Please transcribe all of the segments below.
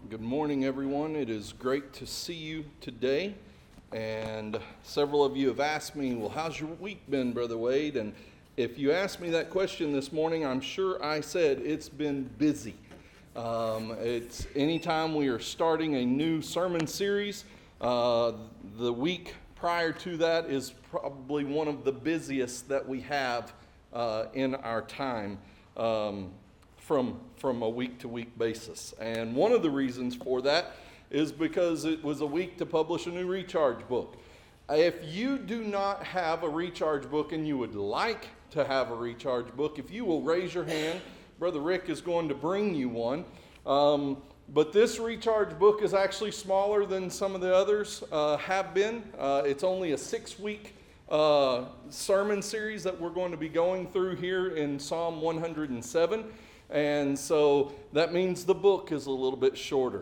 Good morning, everyone. It is great to see you today. And several of you have asked me, well, how's your week been, Brother Wade? And if you asked me that question this morning, I'm sure I said it's been busy. It's anytime we are starting a new sermon series, the week prior to that is probably one of the busiest that we have in our time. From a week-to-week basis. And one of the reasons for that is because it was a week to publish a new recharge book. If you do not have a recharge book and you would like to have a recharge book, if you will raise your hand, Brother Rick is going to bring you one. But this recharge book is actually smaller than some of the others have been. It's only a 6-week sermon series that we're going to be going through here in Psalm 107. And so that means the book is a little bit shorter.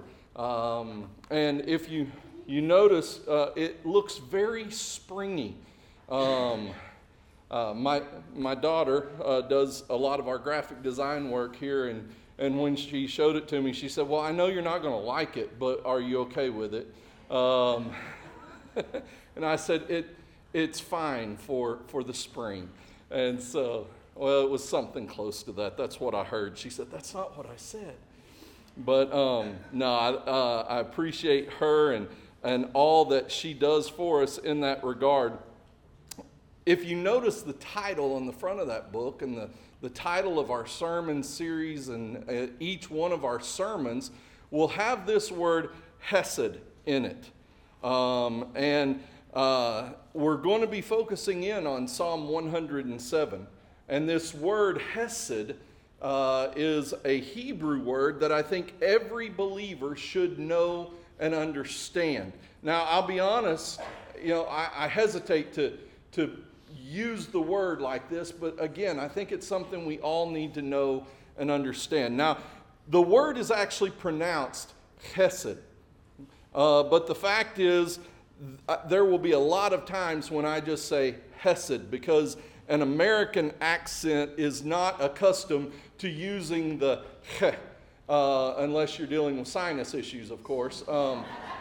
And if you notice, it looks very springy. My daughter does a lot of our graphic design work here, and when she showed it to me, she said, well, I know you're not going to like it, but are you okay with it? And I said, it's fine for the spring. And so... well, it was something close to that. That's what I heard. She said, that's not what I said. But no, I appreciate her and all that she does for us in that regard. If you notice the title on the front of that book and the title of our sermon series and each one of our sermons will have this word Hesed in it. And we're going to be focusing in on Psalm 107. And this word Hesed is a Hebrew word that I think every believer should know and understand. Now, I'll be honest, I hesitate to use the word like this, but again, I think it's something we all need to know and understand. Now, the word is actually pronounced Chesed, but the fact is, there will be a lot of times when I just say Hesed, because an American accent is not accustomed to using the ch, unless you're dealing with sinus issues, of course. So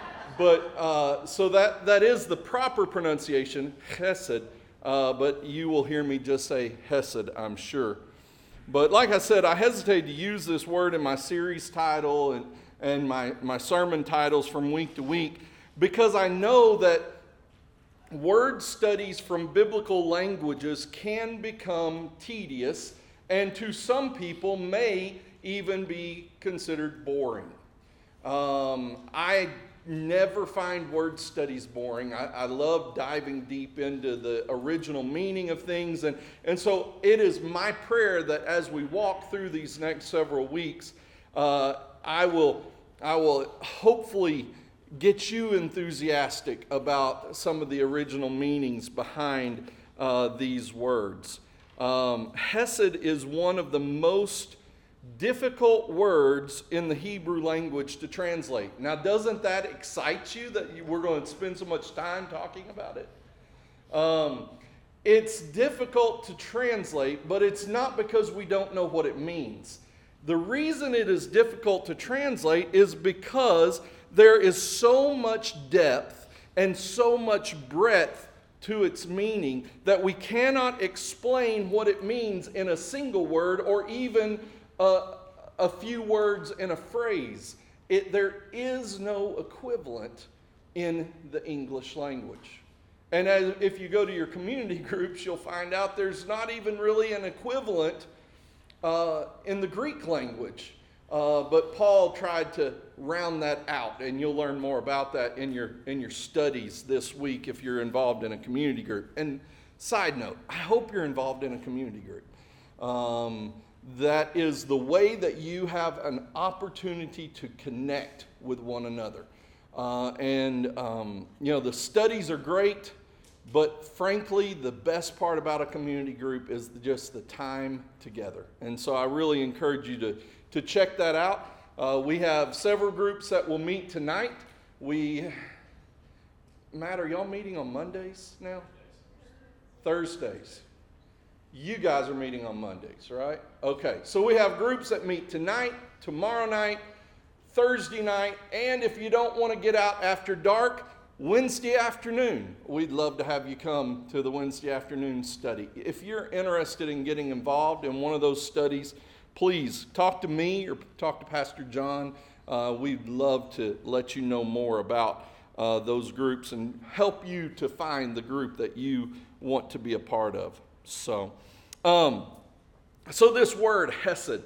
that is the proper pronunciation, chesed, but you will hear me just say hesed, I'm sure. But like I said, I hesitate to use this word in my series title and my sermon titles from week to week, because I know that word studies from biblical languages can become tedious and to some people may even be considered boring. I never find word studies boring. I love diving deep into the original meaning of things. And so it is my prayer that as we walk through these next several weeks, I will hopefully get you enthusiastic about some of the original meanings behind these words. Hesed is one of the most difficult words in the Hebrew language to translate. Now, doesn't that excite you that we're going to spend so much time talking about it? It's difficult to translate, but it's not because we don't know what it means. The reason it is difficult to translate is because there is so much depth and so much breadth to its meaning that we cannot explain what it means in a single word or even a few words in a phrase. There is no equivalent in the English language. And if you go to your community groups, you'll find out there's not even really an equivalent in the Greek language. But Paul tried to round that out, and you'll learn more about that in your studies this week if you're involved in a community group. And side note, I hope you're involved in a community group. That is the way that you have an opportunity to connect with one another. The studies are great, but frankly, the best part about a community group is just the time together. And so I really encourage you to check that out. We have several groups that will meet tonight. Matt, are y'all meeting on Mondays now? Thursdays. You guys are meeting on Mondays, right? Okay, so we have groups that meet tonight, tomorrow night, Thursday night, and if you don't want to get out after dark, Wednesday afternoon. We'd love to have you come to the Wednesday afternoon study. If you're interested in getting involved in one of those studies, please talk to me or talk to Pastor John. We'd love to let you know more about those groups and help you to find the group that you want to be a part of. So this word, hesed,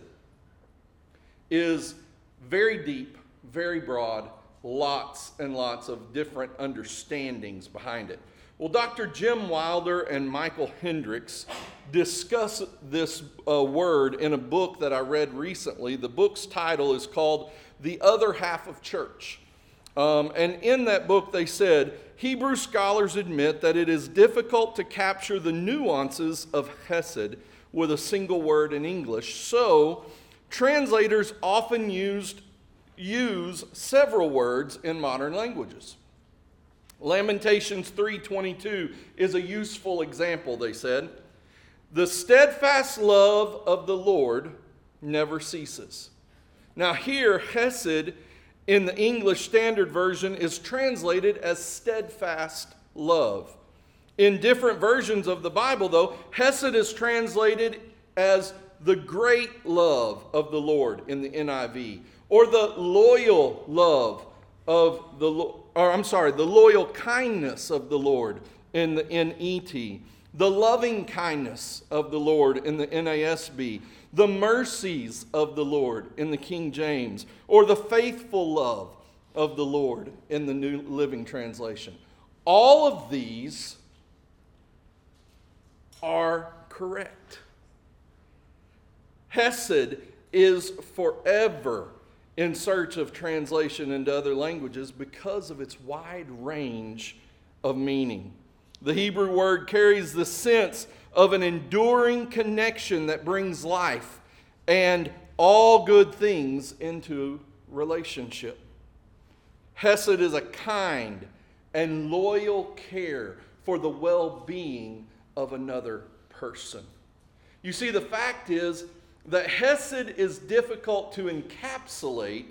is very deep, very broad, lots and lots of different understandings behind it. Well, Dr. Jim Wilder and Michael Hendricks discuss this word in a book that I read recently. The book's title is called The Other Half of Church. And in that book they said, Hebrew scholars admit that it is difficult to capture the nuances of hesed with a single word in English. So translators often use several words in modern languages. Lamentations 3:22 is a useful example, they said. The steadfast love of the Lord never ceases. Now here, hesed in the English Standard Version is translated as steadfast love. In different versions of the Bible, though, hesed is translated as the great love of the Lord in the NIV, or the loyal love of the loyal kindness of the Lord in the NET, the loving kindness of the Lord in the NASB, the mercies of the Lord in the King James, or the faithful love of the Lord in the New Living Translation. All of these are correct. Hesed is forever in search of translation into other languages because of its wide range of meaning. The Hebrew word carries the sense of an enduring connection that brings life and all good things into relationship. Hesed is a kind and loyal care for the well-being of another person. You see, the fact is that hesed is difficult to encapsulate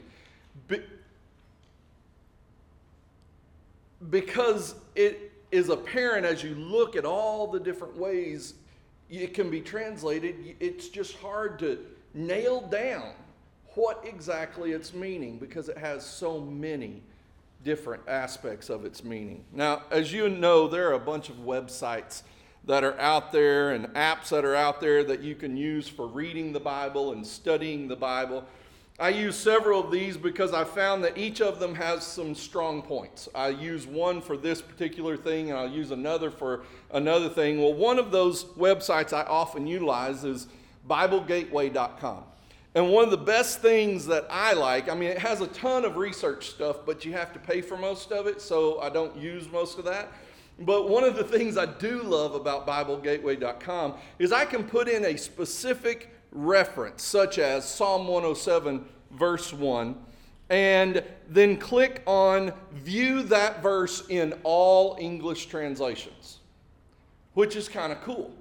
because it is apparent as you look at all the different ways it can be translated. It's just hard to nail down what exactly its meaning because it has so many different aspects of its meaning. Now, as you know, there are a bunch of websites that are out there and apps that are out there that you can use for reading the Bible and studying the Bible. I use several of these because I found that each of them has some strong points. I use one for this particular thing and I'll use another for another thing. Well, one of those websites I often utilize is BibleGateway.com. And one of the best things that I like, it has a ton of research stuff, but you have to pay for most of it, so I don't use most of that. But one of the things I do love about BibleGateway.com is I can put in a specific reference, such as Psalm 107, verse 1, and then click on View that verse in all English translations, which is kind of cool.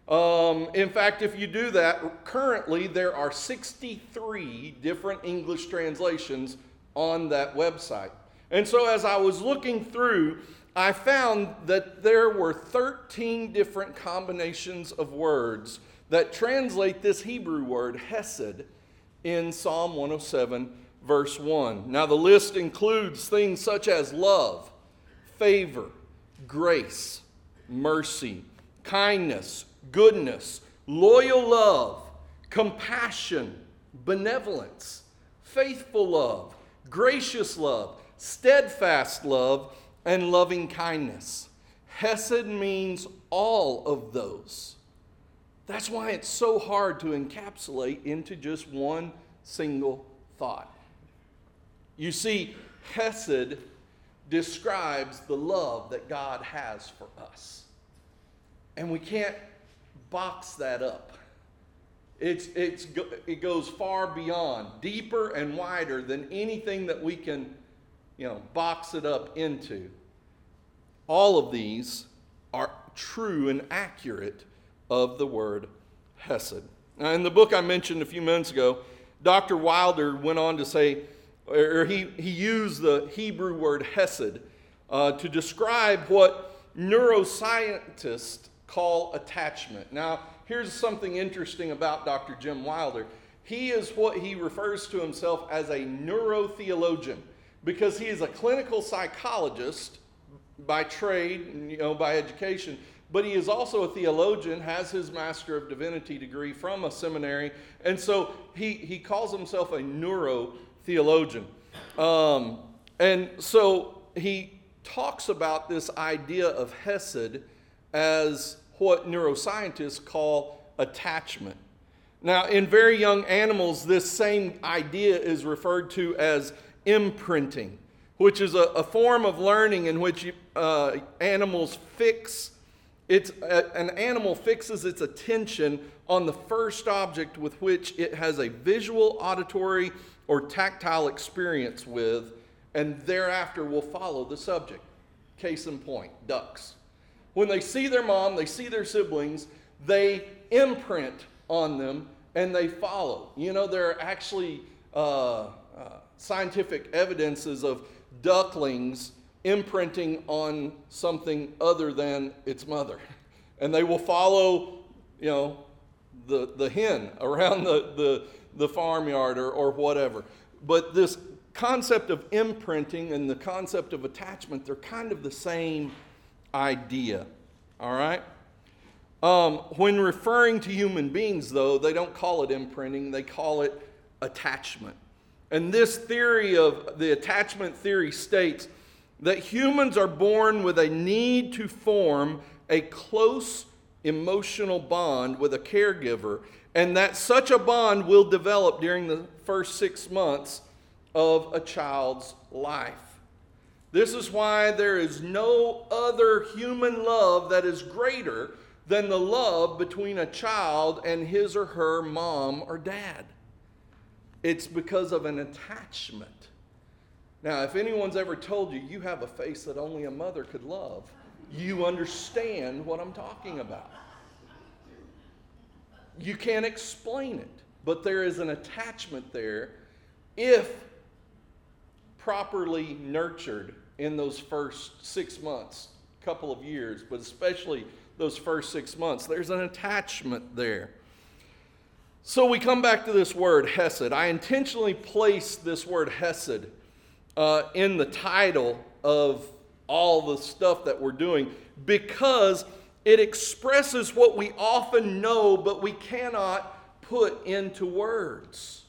In fact, if you do that, currently there are 63 different English translations on that website. And so as I was looking through, I found that there were 13 different combinations of words that translate this Hebrew word, hesed, in Psalm 107, verse 1. Now, the list includes things such as love, favor, grace, mercy, kindness, goodness, loyal love, compassion, benevolence, faithful love, gracious love, steadfast love, and loving kindness. Hesed means all of those. That's why it's so hard to encapsulate into just one single thought. You see, hesed describes the love that God has for us. And we can't box that up. It goes far beyond, deeper and wider than anything that we can, box it up into. All of these are true and accurate of the word hesed. Now, in the book I mentioned a few minutes ago, Dr. Wilder went on to say, or he used the Hebrew word hesed to describe what neuroscientists call attachment. Now, here's something interesting about Dr. Jim Wilder. He is what he refers to himself as a neurotheologian, because he is a clinical psychologist by trade, by education, but he is also a theologian, has his Master of Divinity degree from a seminary, and so he calls himself a neurotheologian. And so he talks about this idea of hesed as what neuroscientists call attachment. Now, in very young animals, this same idea is referred to as imprinting, which is a form of learning in which animals fix an animal fixes its attention on the first object with which it has a visual, auditory, or tactile experience with, and thereafter will follow the subject. Case in point, ducks. When they see their mom, they see their siblings, they imprint on them and they follow. There are actually scientific evidences of ducklings imprinting on something other than its mother. And they will follow, the hen around the farmyard or whatever. But this concept of imprinting and the concept of attachment, they're kind of the same idea. All right? When referring to human beings, though, they don't call it imprinting, they call it attachment. And this theory of the attachment theory states that humans are born with a need to form a close emotional bond with a caregiver, and that such a bond will develop during the first 6 months of a child's life. This is why there is no other human love that is greater than the love between a child and his or her mom or dad. It's because of an attachment. Now, if anyone's ever told you you have a face that only a mother could love, you understand what I'm talking about. You can't explain it, but there is an attachment there if properly nurtured in those first 6 months, couple of years, but especially those first 6 months. There's an attachment there. So we come back to this word, hesed. I intentionally placed this word hesed in the title of all the stuff that we're doing because it expresses what we often know but we cannot put into words.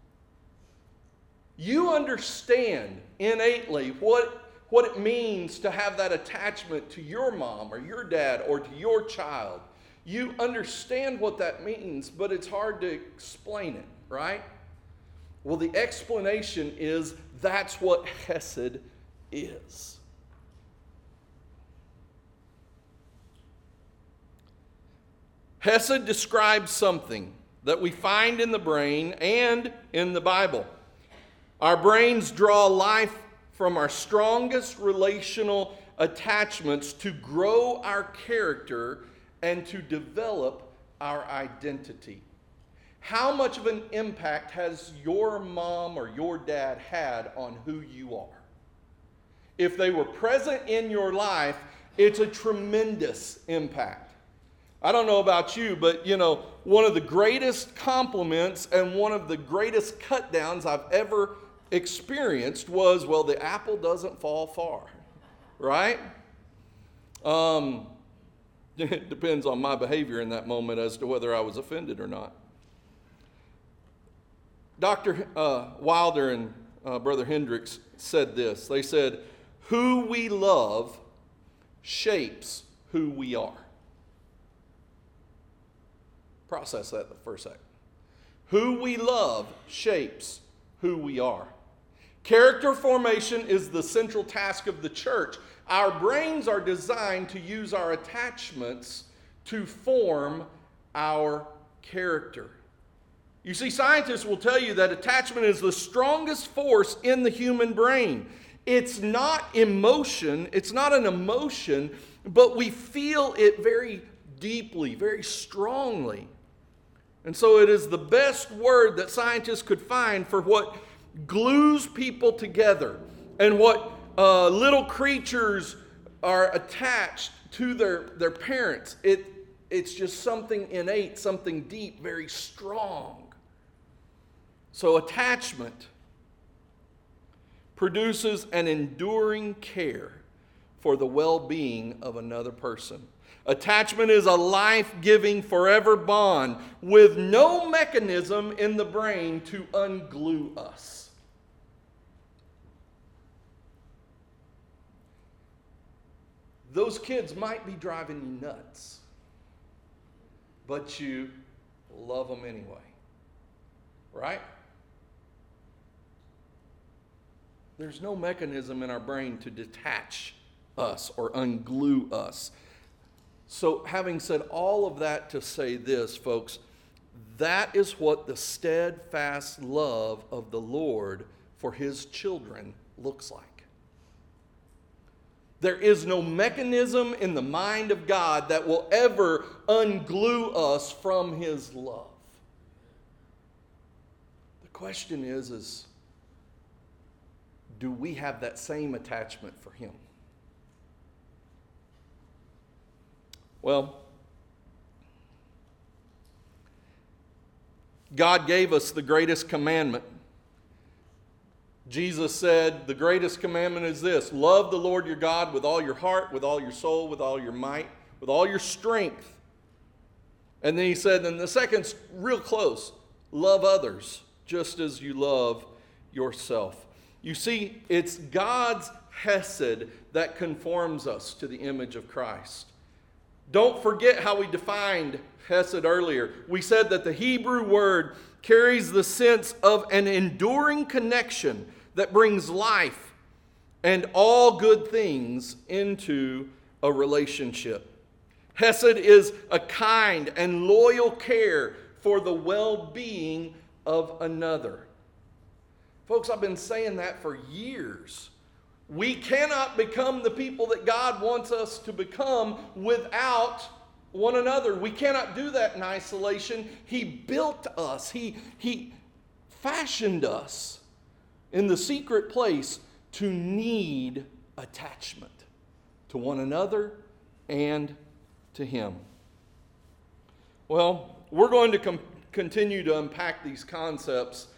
You understand innately what it means to have that attachment to your mom or your dad or to your child. You understand what that means, but it's hard to explain it, right? Well, the explanation is that's what hesed is. Hesed describes something that we find in the brain and in the Bible. Our brains draw life from our strongest relational attachments to grow our character and to develop our identity. How much of an impact has your mom or your dad had on who you are? If they were present in your life, it's a tremendous impact. I don't know about you, but one of the greatest compliments and one of the greatest cut downs I've ever experienced was, well, the apple doesn't fall far, right? It depends on my behavior in that moment as to whether I was offended or not. Dr. Wilder and Brother Hendricks said this. They said, who we love shapes who we are. Process that for a second. Who we love shapes who we are. Character formation is the central task of the church. Our brains are designed to use our attachments to form our character. You see, scientists will tell you that attachment is the strongest force in the human brain. It's not emotion, it's not an emotion, but we feel it very deeply, very strongly. And so it is the best word that scientists could find for what glues people together. And what little creatures are attached to their parents, it's just something innate, something deep, very strong. So attachment produces an enduring care for the well-being of another person. Attachment is a life-giving, forever bond with no mechanism in the brain to unglue us. Those kids might be driving you nuts, but you love them anyway. Right? There's no mechanism in our brain to detach us or unglue us. So having said all of that to say this, folks, that is what the steadfast love of the Lord for His children looks like. There is no mechanism in the mind of God that will ever unglue us from His love. The question is do we have that same attachment for Him? Well, God gave us the greatest commandment. Jesus said, the greatest commandment is this: love the Lord your God with all your heart, with all your soul, with all your might, with all your strength. And then He said, and the second's real close: love others just as you love yourself. You see, it's God's hesed that conforms us to the image of Christ. Don't forget how we defined hesed earlier. We said that the Hebrew word carries the sense of an enduring connection that brings life and all good things into a relationship. Hesed is a kind and loyal care for the well-being of another. Folks, I've been saying that for years. We cannot become the people that God wants us to become without one another. We cannot do that in isolation. He built us. He fashioned us in the secret place to need attachment to one another and to Him. Well, we're going to continue to unpack these concepts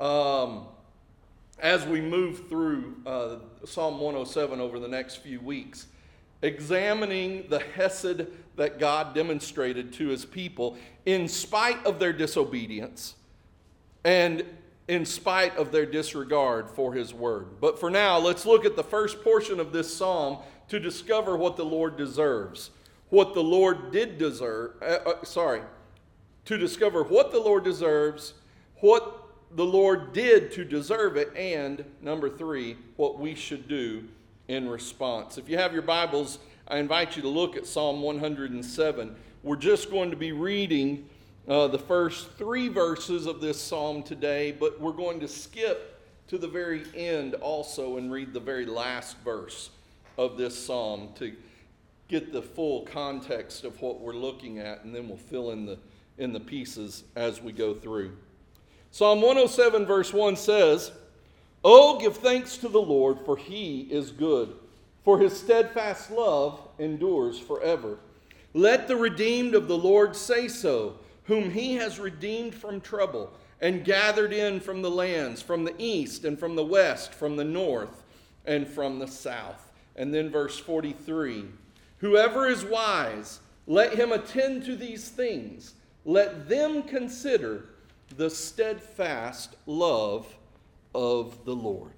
as we move through Psalm 107 over the next few weeks, examining the hesed that God demonstrated to His people in spite of their disobedience and in spite of their disregard for His word. But for now, let's look at the first portion of this psalm to discover what the Lord deserves. What the Lord did deserve, to discover what the Lord deserves, what the Lord did to deserve it, and number 3, what we should do in response. If you have your Bibles, I invite you to look at Psalm 107. We're just going to be reading the first 3 verses of this psalm today, but we're going to skip to the very end also and read the very last verse of this psalm to get the full context of what we're looking at, and then we'll fill in the pieces as we go through. Psalm 107 verse 1 says, "Oh, give thanks to the Lord, for He is good, for His steadfast love endures forever. Let the redeemed of the Lord say so, whom He has redeemed from trouble, and gathered in from the lands, from the east and from the west, from the north and from the south." And then verse 43, "Whoever is wise, let him attend to these things. Let them consider the steadfast love of the Lord."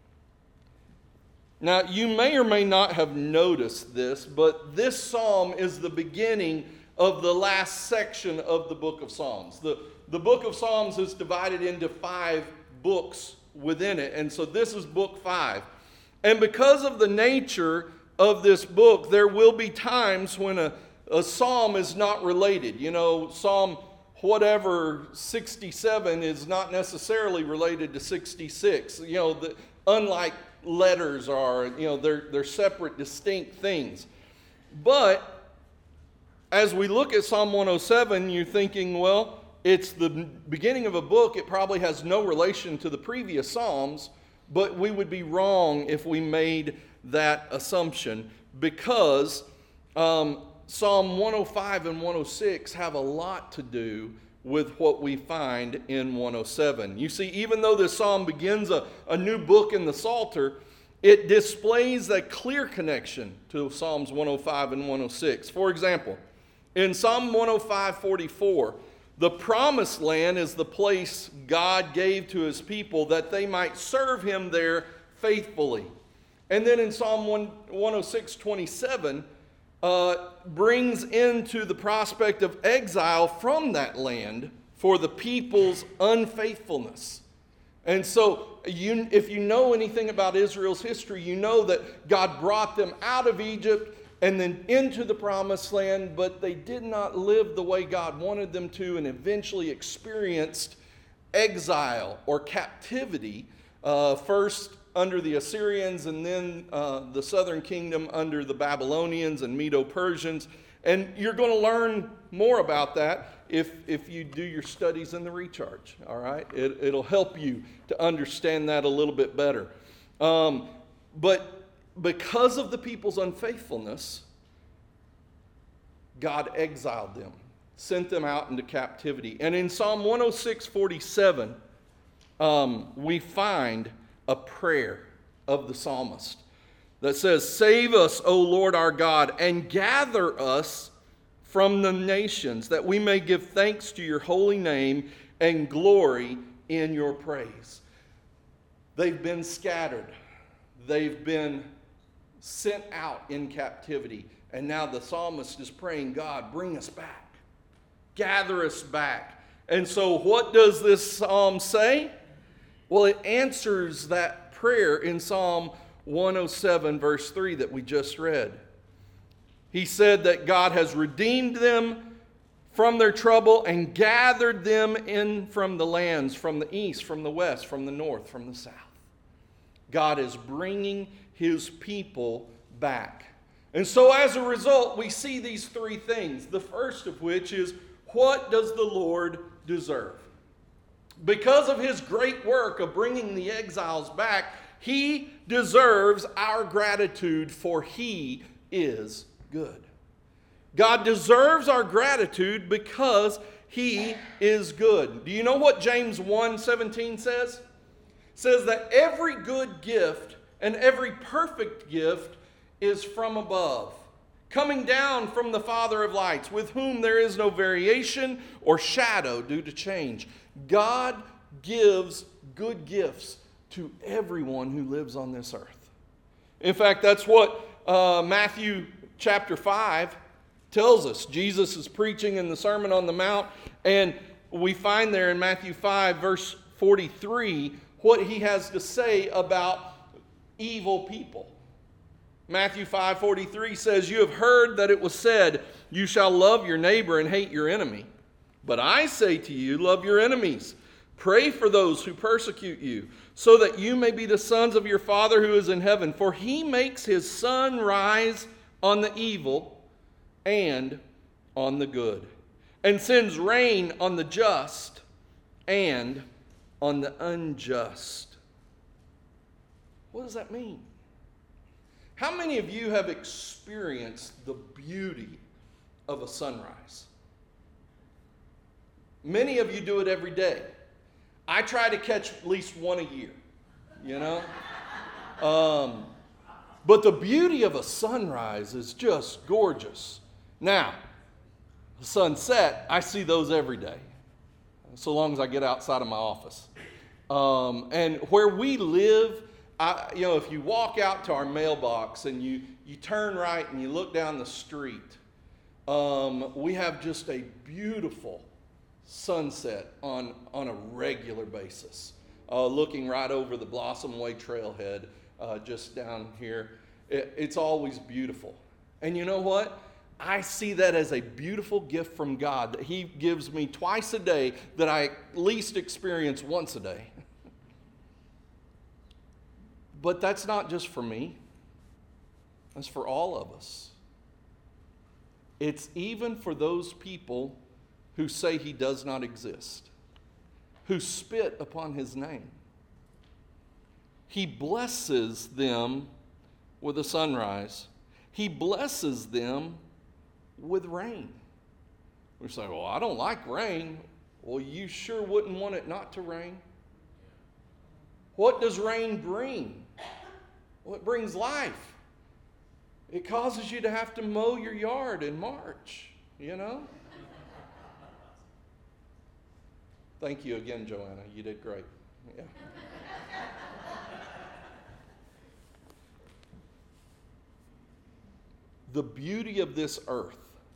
Now, you may or may not have noticed this, but this psalm is the beginning of the last section of the book of Psalms. The book of Psalms is divided into 5 books within it, and so this is book 5. And because of the nature of this book, there will be times when a psalm is not related. You know, Psalm whatever 67 is not necessarily related to 66. You know, unlike letters are, you know, they're separate, distinct things. But as we look at Psalm 107, you're thinking, well, it's the beginning of a book. It probably has no relation to the previous Psalms, but we would be wrong if we made that assumption, because Psalm 105 and 106 have a lot to do with what we find in 107. You see, even though this psalm begins a new book in the Psalter, it displays a clear connection to Psalms 105 and 106. For example, in Psalm 105:44, the promised land is the place God gave to his people that they might serve him there faithfully. And then in Psalm 106:27, brings into the prospect of exile from that land for the people's unfaithfulness. And so if you know anything about Israel's history, you know that God brought them out of Egypt and then into the promised land, but they did not live the way God wanted them to, and eventually experienced exile or captivity, first under the Assyrians, and then the southern kingdom under the Babylonians and Medo-Persians. And you're going to learn more about that if you do your studies in the recharge, all right? It'll help you to understand that a little bit better. But because of the people's unfaithfulness, God exiled them, sent them out into captivity. And in Psalm 106:47, we find a prayer of the psalmist that says, "Save us, O Lord our God, and gather us from the nations, that we may give thanks to your holy name and glory in your praise." They've been scattered. They've been sent out in captivity. And now the psalmist is praying, God, bring us back. Gather us back. And so what does this psalm say? Well, it answers that prayer in Psalm 107, verse 3 that we just read. He said that God has redeemed them from their trouble and gathered them in from the lands, from the east, from the west, from the north, from the south. God is bringing his people back. And so as a result, we see these three things. The first of which is, what does the Lord deserve? Because of his great work of bringing the exiles back, he deserves our gratitude, for he is good. God deserves our gratitude because he is good. Do you know what James 1:17 says? It says that every good gift and every perfect gift is from above, coming down from the Father of lights, with whom there is no variation or shadow due to change. God gives good gifts to everyone who lives on this earth. In fact, that's what Matthew chapter 5 tells us. Jesus is preaching in the Sermon on the Mount, and we find there in Matthew 5, verse 43, what he has to say about evil people. Matthew 5:43 says, "You have heard that it was said, 'You shall love your neighbor and hate your enemy.' But I say to you, love your enemies. Pray for those who persecute you, so that you may be the sons of your Father who is in heaven. For he makes his sun rise on the evil and on the good, and sends rain on the just and on the unjust." What does that mean? How many of you have experienced the beauty of a sunrise? Many of you do it every day. I try to catch at least one a year, you know? But the beauty of a sunrise is just gorgeous. Now, the sunset, I see those every day, so long as I get outside of my office. And where we live, if you walk out to our mailbox and you turn right and you look down the street, we have just a beautiful sunset on a regular basis, looking right over the Blossom Way trailhead just down here. It's always beautiful. And you know what? I see that as a beautiful gift from God that he gives me twice a day, that I at least experience once a day. But that's not just for me. That's for all of us. It's even for those people who say he does not exist, who spit upon his name. He blesses them with a sunrise. He blesses them with rain. We say, well, I don't like rain. Well, you sure wouldn't want it not to rain. What does rain bring? Well, it brings life. It causes you to have to mow your yard in March, you know? Thank you again, Joanna. You did great. Yeah. The beauty of this earth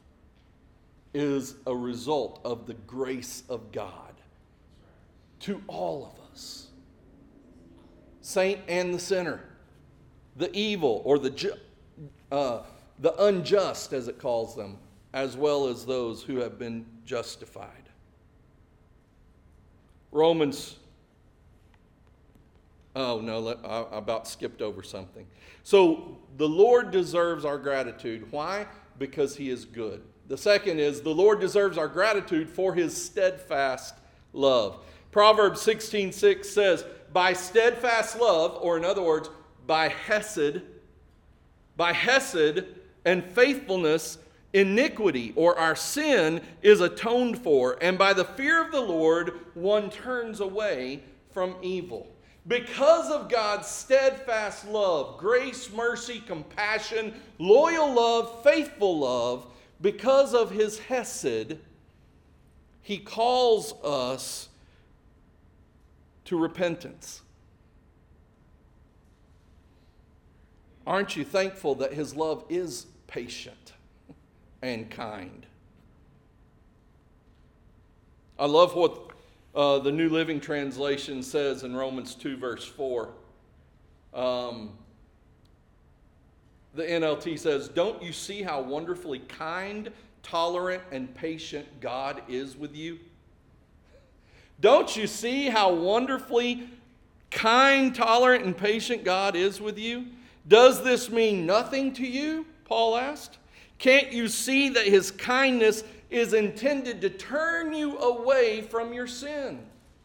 is a result of the grace of God to all of us. Saint and the sinner, the evil or the unjust, as it calls them, as well as those who have been justified. Romans, I about skipped over something. So the Lord deserves our gratitude. Why? Because he is good. The second is the Lord deserves our gratitude for his steadfast love. Proverbs 16:6 says, by steadfast love, or in other words, by hesed and faithfulness, iniquity or our sin is atoned for, and by the fear of the Lord one turns away from evil. Because of God's steadfast love, grace, mercy, compassion, loyal love, faithful love, because of his hesed, he calls us to repentance. Aren't you thankful that his love is patient and kind? I love what the New Living Translation says in Romans 2 verse 4. The NLT says, don't you see how wonderfully kind, tolerant, and patient God is with you? Don't you see how wonderfully kind, tolerant, and patient God is with you? Does this mean nothing to you? Paul asked. Can't you see that his kindness is intended to turn you away from your sin?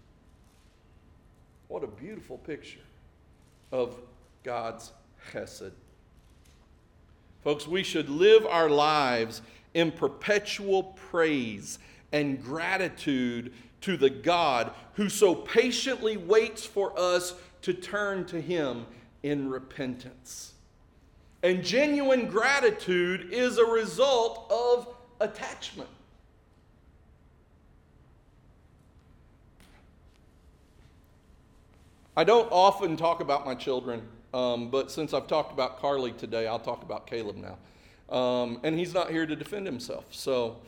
What a beautiful picture of God's chesed. Folks, we should live our lives in perpetual praise and gratitude to the God who so patiently waits for us to turn to him in repentance. And genuine gratitude is a result of attachment. I don't often talk about my children, but since I've talked about Carly today, I'll talk about Caleb now. And he's not here to defend himself. So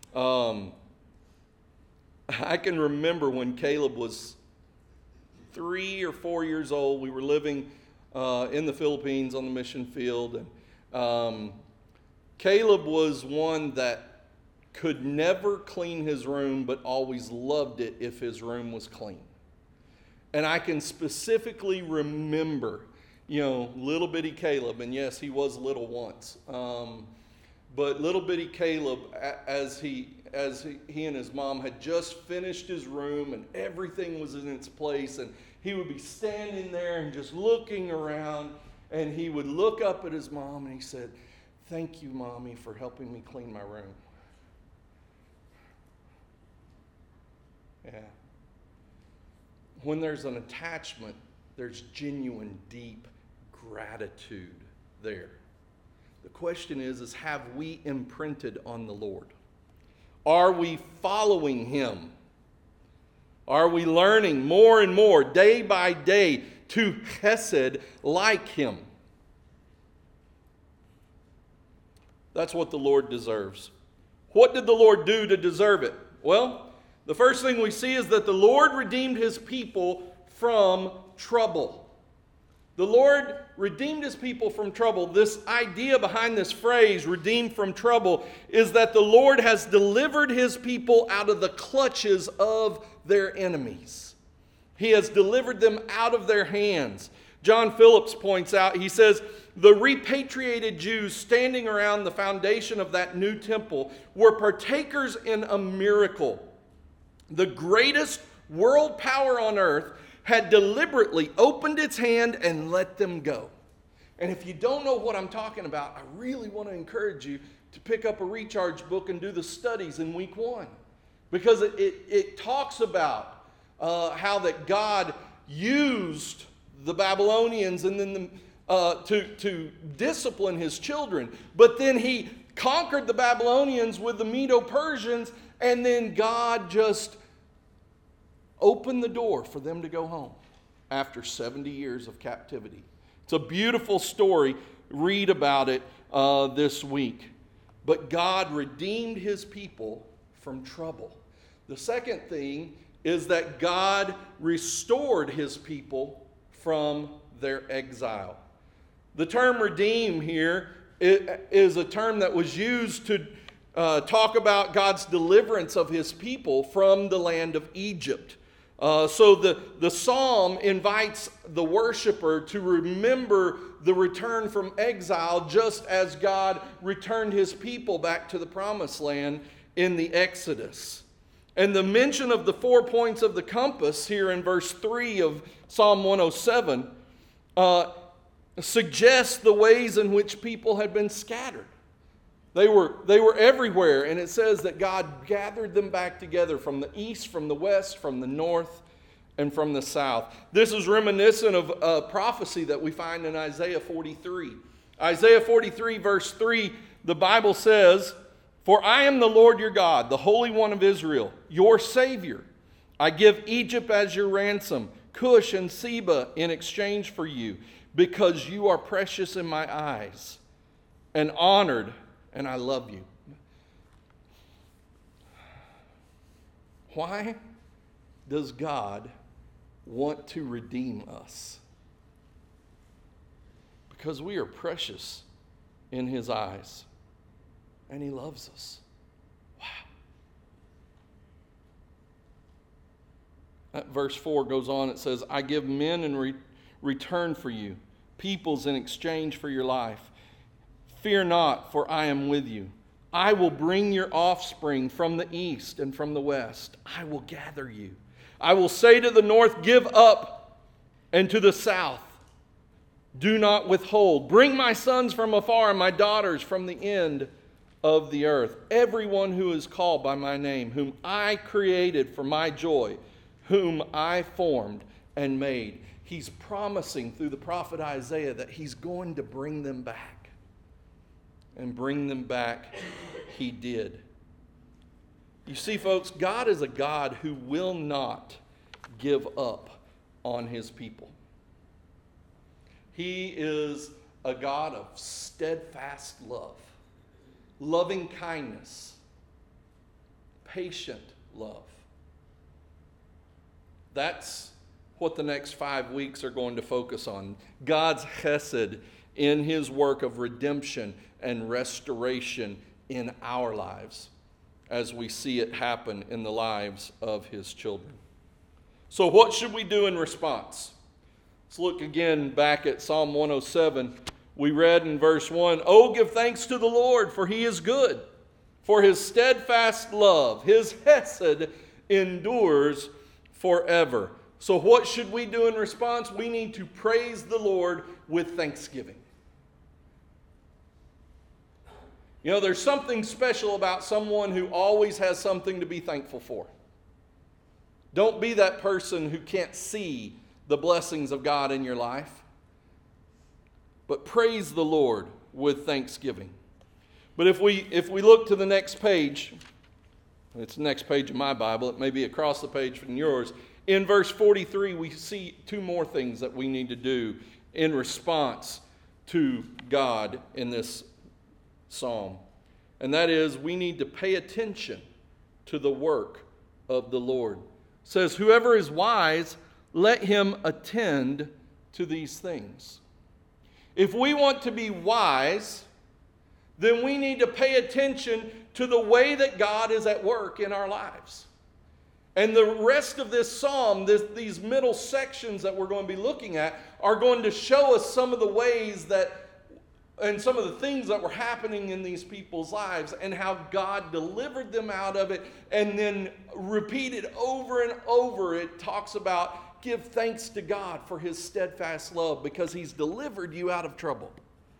I can remember when Caleb was 3 or 4 years old. We were living in the Philippines on the mission field. And Caleb was one that could never clean his room, but always loved it if his room was clean. And I can specifically remember, little bitty Caleb, and yes, he was little once. But little bitty Caleb, as he and his mom had just finished his room and everything was in its place, and he would be standing there and just looking around, and he would look up at his mom and he said, "Thank you, Mommy, for helping me clean my room." Yeah. When there's an attachment, there's genuine, deep gratitude there. The question is have we imprinted on the Lord? Are we following him? Are we learning more and more, day by day, to chesed like him? That's what the Lord deserves. What did the Lord do to deserve it? Well, the first thing we see is that the Lord redeemed his people from trouble. The Lord redeemed his people from trouble. This idea behind this phrase, redeemed from trouble, is that the Lord has delivered his people out of the clutches of their enemies. He has delivered them out of their hands. John Phillips points out, he says, the repatriated Jews standing around the foundation of that new temple were partakers in a miracle. The greatest world power on earth had deliberately opened its hand and let them go. And if you don't know what I'm talking about, I really want to encourage you to pick up a Recharge book and do the studies in week 1. Because it talks about how that God used the Babylonians and then to discipline his children. But then he conquered the Babylonians with the Medo-Persians, and then God just opened the door for them to go home after 70 years of captivity. It's a beautiful story. Read about it this week. But God redeemed his people from trouble. The second thing is that God restored his people from their exile. The term redeem here is a term that was used to talk about God's deliverance of his people from the land of Egypt. So the psalm invites the worshiper to remember the return from exile, just as God returned his people back to the promised land in the Exodus. And the mention of the 4 points of the compass here in verse 3 of Psalm 107 suggests the ways in which people had been scattered. They were everywhere, and it says that God gathered them back together from the east, from the west, from the north, and from the south. This is reminiscent of a prophecy that we find in Isaiah 43. Isaiah 43 verse 3, the Bible says, "For I am the Lord your God, the Holy One of Israel, your Savior. I give Egypt as your ransom, Cush and Seba in exchange for you, because you are precious in my eyes and honored, and I love you." Why does God want to redeem us? Because we are precious in his eyes, and he loves us. Wow. Verse 4 goes on, it says, "I give men in return for you, peoples in exchange for your life. Fear not, for I am with you. I will bring your offspring from the east and from the west. I will gather you. I will say to the north, give up, and to the south, do not withhold. Bring my sons from afar and my daughters from the end of the earth. Everyone who is called by my name, whom I created for my joy, whom I formed and made." He's promising through the prophet Isaiah that he's going to bring them back. And bring them back he did. You see, folks, God is a God who will not give up on his people. He is a God of steadfast love, loving kindness, patient love. That's what the next 5 weeks are going to focus on. God's chesed in his work of redemption and restoration in our lives as we see it happen in the lives of his children. So what should we do in response? Let's look again back at Psalm 107. We read in verse 1, "Oh, give thanks to the Lord, for he is good, for his steadfast love, his chesed endures forever." So what should we do in response? We need to praise the Lord with thanksgiving. You know, there's something special about someone who always has something to be thankful for. Don't be that person who can't see the blessings of God in your life. But praise the Lord with thanksgiving. But if we look to the next page, it's the next page of my Bible, it may be across the page from yours. In verse 43, we see 2 more things that we need to do in response to God in this psalm. And that is, we need to pay attention to the work of the Lord. It says, "Whoever is wise, let him attend to these things." If we want to be wise, then we need to pay attention to the way that God is at work in our lives. And the rest of this psalm, these middle sections that we're going to be looking at, are going to show us some of the ways that, and some of the things that were happening in these people's lives, and how God delivered them out of it. And then repeated over and over, it talks about give thanks to God for his steadfast love, because he's delivered you out of trouble.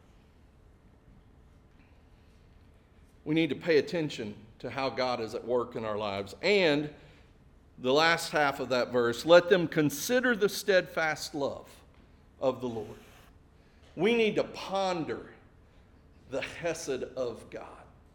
We need to pay attention to how God is at work in our lives. And the last half of that verse, let them consider the steadfast love of the Lord. We need to ponder the hesed of God.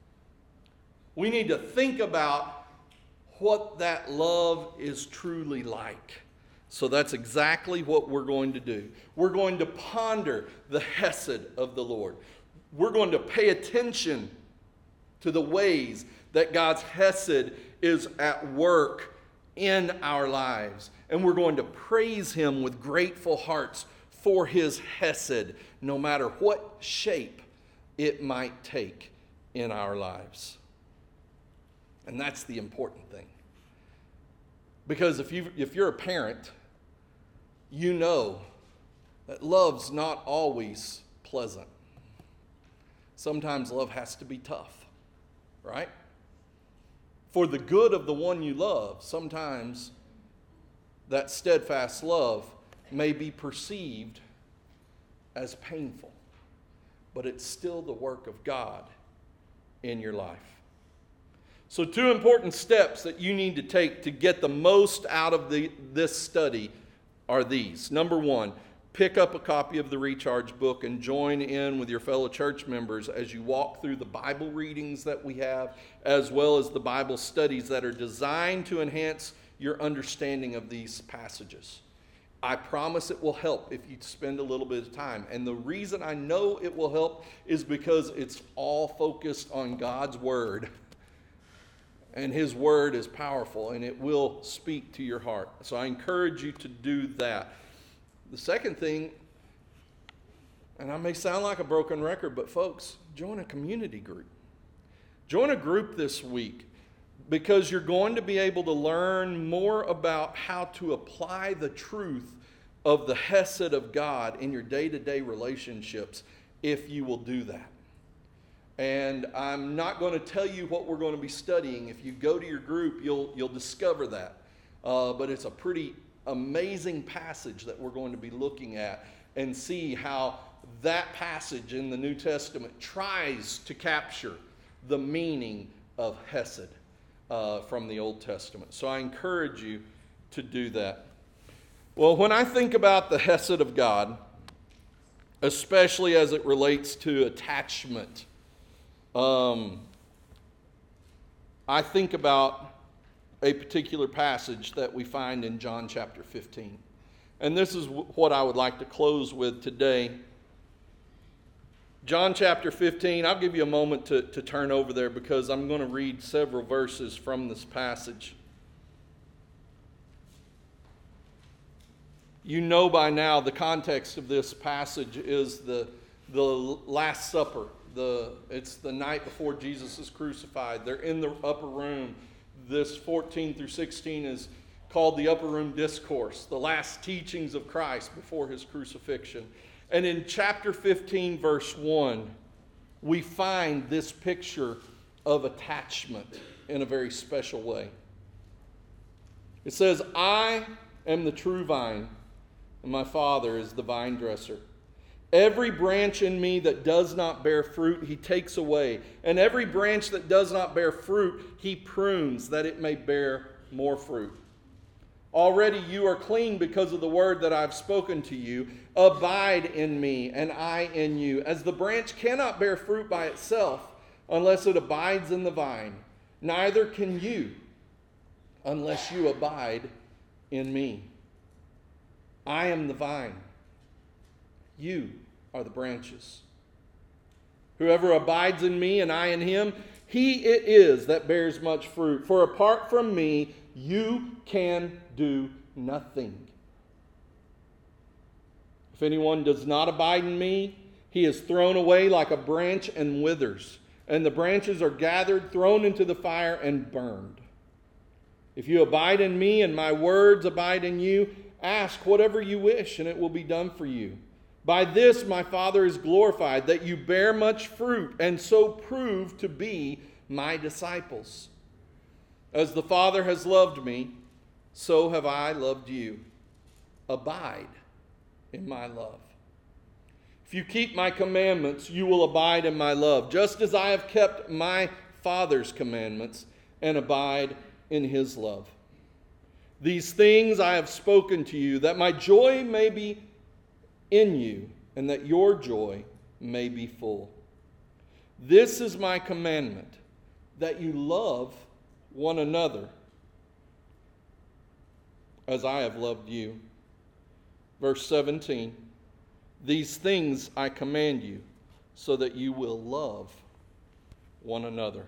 We need to think about what that love is truly like. So that's exactly what we're going to do. We're going to ponder the hesed of the Lord. We're going to pay attention to the ways that God's hesed is at work in our lives. And we're going to praise him with grateful hearts for his hesed, no matter what shape it might take in our lives. And that's the important thing. Because if you're a parent, you know that love's not always pleasant. Sometimes love has to be tough, right? For the good of the one you love, sometimes that steadfast love may be perceived as painful, but it's still the work of God in your life. So 2 important steps that you need to take to get the most out of this study are these. Number 1, pick up a copy of the Recharge book and join in with your fellow church members as you walk through the Bible readings that we have, as well as the Bible studies that are designed to enhance your understanding of these passages. I promise it will help if you spend a little bit of time. And the reason I know it will help is because it's all focused on God's Word. And his Word is powerful, and it will speak to your heart. So I encourage you to do that. The second thing, and I may sound like a broken record, but folks, join a community group. Join a group this week, because you're going to be able to learn more about how to apply the truth of the hesed of God in your day-to-day relationships if you will do that. And I'm not going to tell you what we're going to be studying. If you go to your group, you'll discover that. But it's a pretty amazing passage that we're going to be looking at, and see how that passage in the New Testament tries to capture the meaning of hesed from the Old Testament. So I encourage you to do that. Well, when I think about the hesed of God, especially as it relates to attachment, I think about a particular passage that we find in John chapter 15. And this is what I would like to close with today. John chapter 15, I'll give you a moment to turn over there, because I'm going to read several verses from this passage. You know by now the context of this passage is the Last Supper. It's the night before Jesus is crucified. They're in the upper room. This 14 through 16 is called the Upper Room Discourse, the last teachings of Christ before his crucifixion. And in chapter 15, verse 1, we find this picture of attachment in a very special way. It says, I am the true vine, and my Father is the vine dresser. Every branch in me that does not bear fruit, he takes away. And every branch that does not bear fruit, he prunes, that it may bear more fruit. Already you are clean because of the word that I've spoken to you. Abide in me, and I in you. As the branch cannot bear fruit by itself unless it abides in the vine, neither can you unless you abide in me. I am the vine. You are the branches. Whoever abides in me and I in him, he it is that bears much fruit. For apart from me, you can do nothing. If anyone does not abide in me, he is thrown away like a branch and withers. And the branches are gathered, thrown into the fire, and burned. If you abide in me and my words abide in you, ask whatever you wish, and it will be done for you. By this my Father is glorified, that you bear much fruit, and so prove to be my disciples. As the Father has loved me, so have I loved you. Abide in my love. If you keep my commandments, you will abide in my love, just as I have kept my Father's commandments and abide in his love. These things I have spoken to you, that my joy may be in you, and that your joy may be full. This is my commandment, that you love one another as I have loved you. Verse 17, these things I command you, so that you will love one another.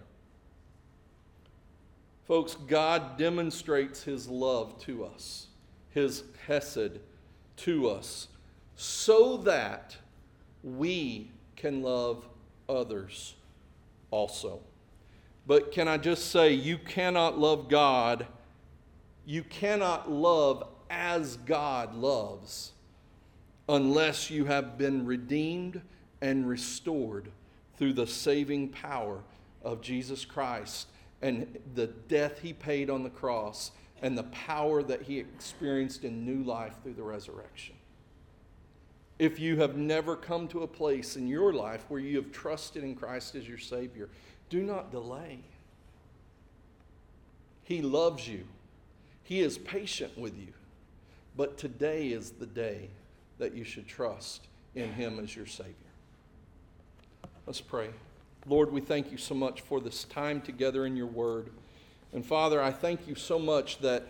Folks, God demonstrates his love to us, his hesed to us, so that we can love others also. But can I just say, you cannot love God, you cannot love as God loves unless you have been redeemed and restored through the saving power of Jesus Christ and the death he paid on the cross and the power that he experienced in new life through the resurrection. If you have never come to a place in your life where you have trusted in Christ as your Savior, do not delay. He loves you. He is patient with you. But today is the day that you should trust in him as your Savior. Let's pray. Lord, we thank you so much for this time together in your word. And Father, I thank you so much that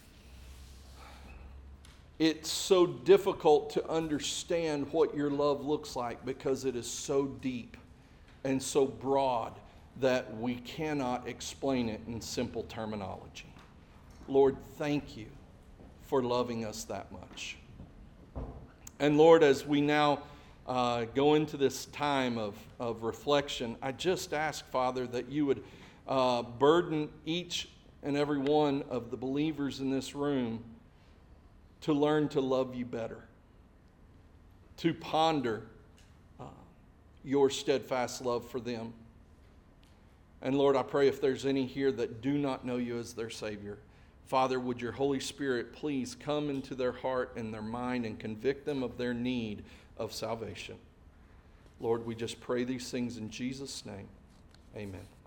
it's so difficult to understand what your love looks like because it is so deep and so broad that we cannot explain it in simple terminology. Lord, thank you for loving us that much. And Lord, as we now go into this time of reflection, I just ask, Father, that you would burden each and every one of the believers in this room to learn to love you better, to ponder your steadfast love for them. And Lord, I pray if there's any here that do not know you as their Savior, Father, would your Holy Spirit please come into their heart and their mind and convict them of their need of salvation. Lord, we just pray these things in Jesus' name. Amen.